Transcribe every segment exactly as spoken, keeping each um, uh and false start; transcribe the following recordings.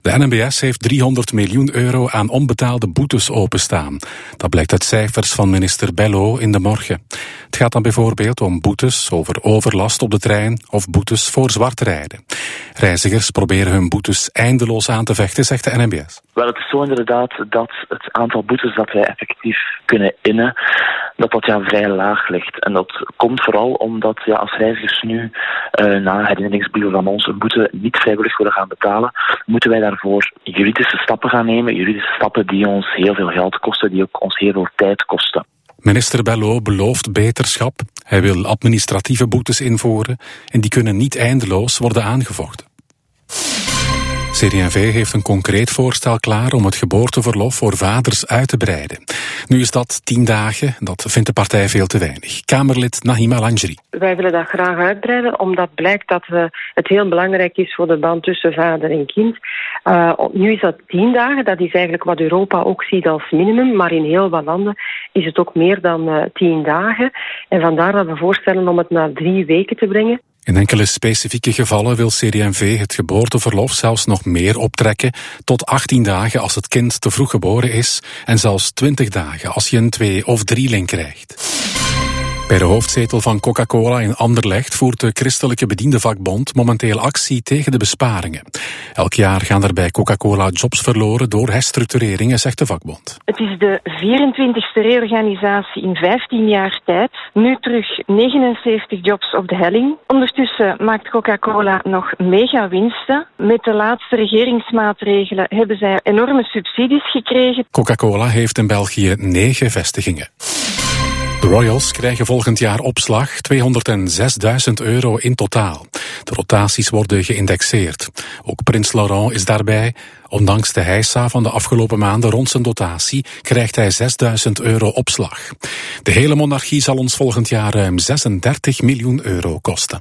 De N M B S heeft driehonderd miljoen euro aan onbetaalde boetes openstaan. Dat blijkt uit cijfers van minister Bello in De Morgen. Het gaat dan bijvoorbeeld om boetes over overlast op de trein of boetes voor zwart rijden. Reizigers proberen hun boetes eindeloos aan te vechten, zegt de N M B S. Wel, het is zo inderdaad dat het aantal boetes dat wij effectief kunnen innen, dat dat ja vrij laag ligt. En dat komt vooral omdat ja, als reizigers nu uh, na herinneringsbrieven van ons een boete niet vrijwillig willen gaan betalen, moeten wij daarvoor juridische stappen gaan nemen. Juridische stappen die ons heel veel geld kosten, die ook ons heel veel tijd kosten. Minister Bello belooft beterschap. Hij wil administratieve boetes invoeren en die kunnen niet eindeloos worden aangevochten. C D en V heeft een concreet voorstel klaar om het geboorteverlof voor vaders uit te breiden. Nu is dat tien dagen, dat vindt de partij veel te weinig. Kamerlid Nahima Lanjri. Wij willen dat graag uitbreiden, omdat blijkt dat uh, het heel belangrijk is voor de band tussen vader en kind. Uh, nu is dat tien dagen, dat is eigenlijk wat Europa ook ziet als minimum, maar in heel wat landen is het ook meer dan uh, tien dagen. En vandaar dat we voorstellen om het naar drie weken te brengen. In enkele specifieke gevallen wil C D en V het geboorteverlof zelfs nog meer optrekken, tot achttien dagen als het kind te vroeg geboren is en zelfs twintig dagen als je een twee- of drieling krijgt. Bij de hoofdzetel van Coca-Cola in Anderlecht voert de Christelijke Bediendenvakbond momenteel actie tegen de besparingen. Elk jaar gaan er bij Coca-Cola jobs verloren door herstructureringen, zegt de vakbond. Het is de vierentwintigste reorganisatie in vijftien jaar tijd. Nu terug negenenzeventig jobs op de helling. Ondertussen maakt Coca-Cola nog mega winsten. Met de laatste regeringsmaatregelen hebben zij enorme subsidies gekregen. Coca-Cola heeft in België negen vestigingen. De Royals krijgen volgend jaar opslag tweehonderdzesduizend euro in totaal. De rotaties worden geïndexeerd. Ook Prins Laurent is daarbij. Ondanks de heisa van de afgelopen maanden rond zijn dotatie krijgt hij zesduizend euro opslag. De hele monarchie zal ons volgend jaar ruim zesendertig miljoen euro kosten.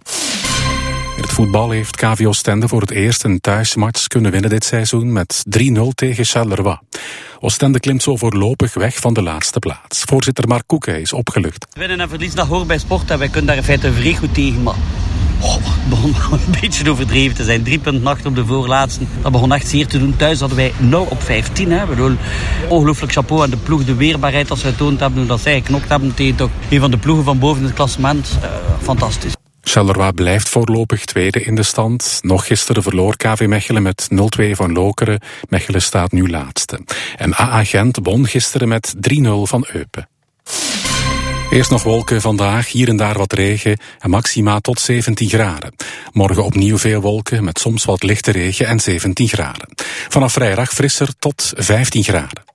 In het voetbal heeft K V Oostende voor het eerst een thuismatch kunnen winnen dit seizoen met drie nul tegen Charleroi. Oostende klimt zo voorlopig weg van de laatste plaats. Voorzitter Mark Koeken is opgelucht. Winnen en verlies, dat hoort bij sport en wij kunnen daar in feite vrij goed tegen. Maar oh, het begon wel een beetje overdreven te zijn. Drie punten achter op de voorlaatste. Dat begon echt zeer te doen. Thuis hadden wij nul op vijftien. Hè. Bedoel, ongelooflijk chapeau aan de ploeg. De weerbaarheid als we getoond hebben. Dat zij geknokt hebben tegen toch een van de ploegen van boven het klassement. Uh, fantastisch. Charleroi blijft voorlopig tweede in de stand. Nog gisteren verloor K V Mechelen met nul twee van Lokeren. Mechelen staat nu laatste. En A A Gent won gisteren met drie nul van Eupen. Eerst nog wolken vandaag, hier en daar wat regen en maxima tot zeventien graden. Morgen opnieuw veel wolken met soms wat lichte regen en zeventien graden. Vanaf vrijdag frisser tot vijftien graden.